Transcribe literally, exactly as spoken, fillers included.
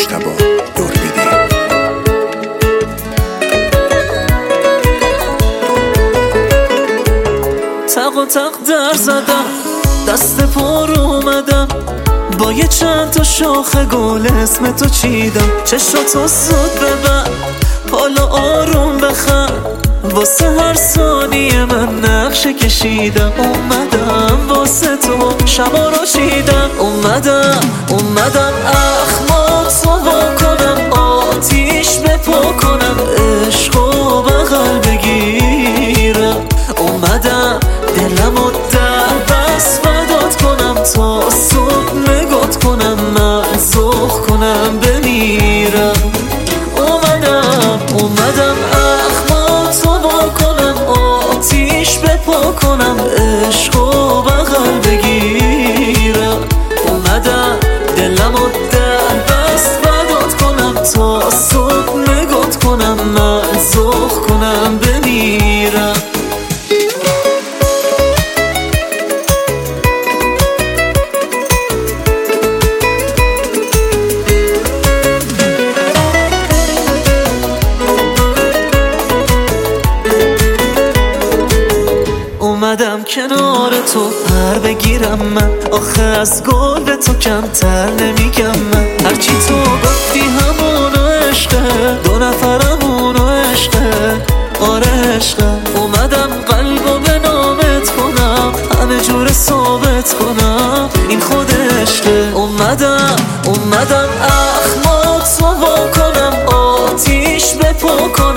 مجتبی نوربدی. تق و تق در زدم، دست پر اومدم، با یه چند تا شاخه گل اسم تو چیدم. چشاتو زود ببر، حالا آروم بخند، واسه هر ثانیه من نقشه کشیدم. اومدم واسه تو شبا رو چیدم، اومدم اومدم اخماتو وا کنم، آتیش بپا کنم، عشقو بغل بگیرم. اومدم دلمو در بس فدات کنم، تا صبح نگات کنم، من زخ کنم بمیرم. اومدم اومدم اخماتو وا کنم، آتیش بپا کنم، عشقو بغل بگیرم. اومدم دلمو در بس فدات کنم، تا صبح نگات کنم، من زخ کنم بمیرم. اومدم کنار تو پر بگیرم، من آخه از گل به تو کمتر نمیگم. من هرچی تو گفتی همونو عشقه، دو نفرمونو عشقه، آره عشقه. اومدم قلبو به نامت کنم، همه جور ثابت کنم این خود عشقه. اومدم اومدم اخماتو وا کنم، آتیش بپا کنم،